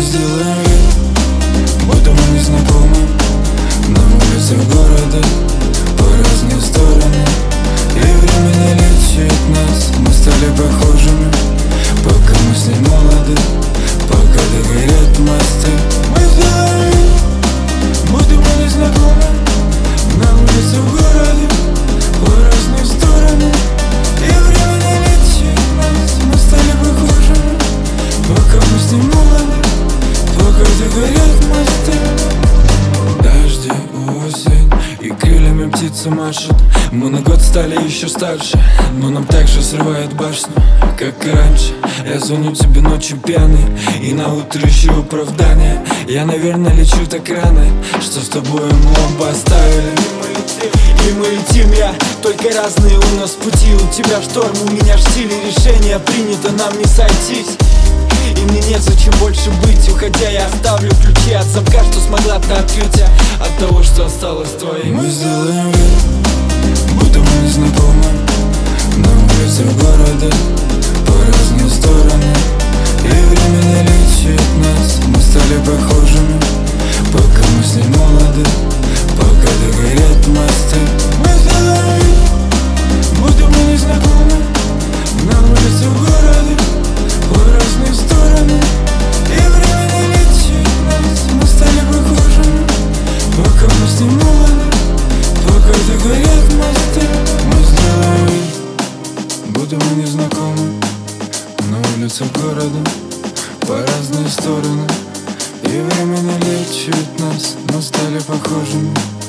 сделаем вид, будто мы не знакомы. На улицах города по разные стороны, и время не лечит нас. Мы стали похожими, пока мы с ней молоды, пока догорят мосты. Мы сделаем вид, будто мы не знакомы. На улицах города по разные стороны, и время не лечит нас. Мы стали похожими, пока мы с ней молоды, пока догорят мосты. Дожди, осень, и крыльями птицы машут. Мы на год стали еще старше, но нам так же срывает башню, как и раньше. Я звоню тебе ночью пьяный, и на утро ищу оправдание. Я, наверное, лечу так рано, что с тобой мы оба оставили. И мы летим, я, только разные у нас пути. У тебя шторм, у меня штиль, и решение принято, нам не сойтись. И мне нет зачем больше быть. Уходя, я оставлю ключи от замка, что смогла ты открыть, от того, что осталось твоим. Мы сделаем вид, будто мы не знакомы. На улицах города по разные стороны, и время не лечит нас. Мы стали похожими, пока мы с ней молоды, пока догорят мосты. Мы сделаем вид, будто мы не знакомы. На улицах города по разные стороны, и время не лечит нас. Мы стали похожими, пока мы с ней молоды, пока догорят мосты. Мы сделаем вид, будто мы не знакомы. На улицах города по разные стороны, и время не лечит нас. Мы стали похожими,